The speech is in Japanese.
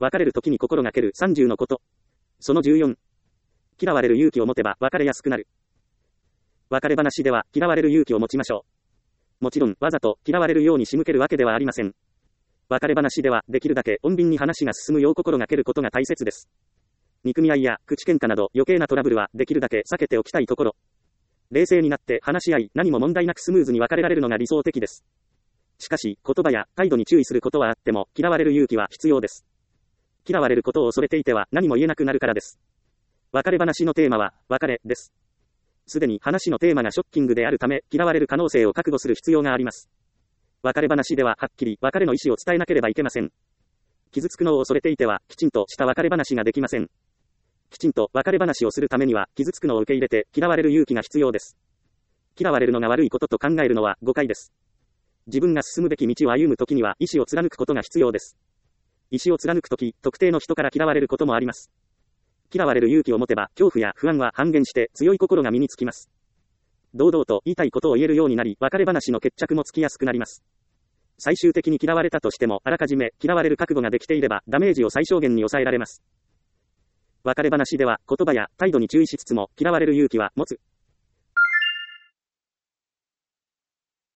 別れる時に心がける30のこと。その14。嫌われる勇気を持てば別れやすくなる。別れ話では嫌われる勇気を持ちましょう。もちろん、わざと嫌われるように仕向けるわけではありません。別れ話ではできるだけ穏便に話が進むよう心がけることが大切です。憎み合いや口喧嘩など余計なトラブルはできるだけ避けておきたいところ。冷静になって話し合い、何も問題なくスムーズに別れられるのが理想的です。しかし、言葉や態度に注意することはあっても、嫌われる勇気は必要です。嫌われることを恐れていては何も言えなくなるからです。別れ話のテーマは、別れです。すでに話のテーマがショッキングであるため、嫌われる可能性を覚悟する必要があります。別れ話でははっきり別れの意思を伝えなければいけません。傷つくのを恐れていては、きちんとした別れ話ができません。きちんと別れ話をするためには、傷つくのを受け入れて、嫌われる勇気が必要です。嫌われるのが悪いことと考えるのは誤解です。自分が進むべき道を歩むときには、意志を貫くことが必要です。意志を貫くとき、特定の人から嫌われることもあります。嫌われる勇気を持てば、恐怖や不安は半減して強い心が身につきます。堂々と言いたいことを言えるようになり、別れ話の決着もつきやすくなります。最終的に嫌われたとしても、あらかじめ嫌われる覚悟ができていれば、ダメージを最小限に抑えられます。別れ話では、言葉や態度に注意しつつも、嫌われる勇気は持つ。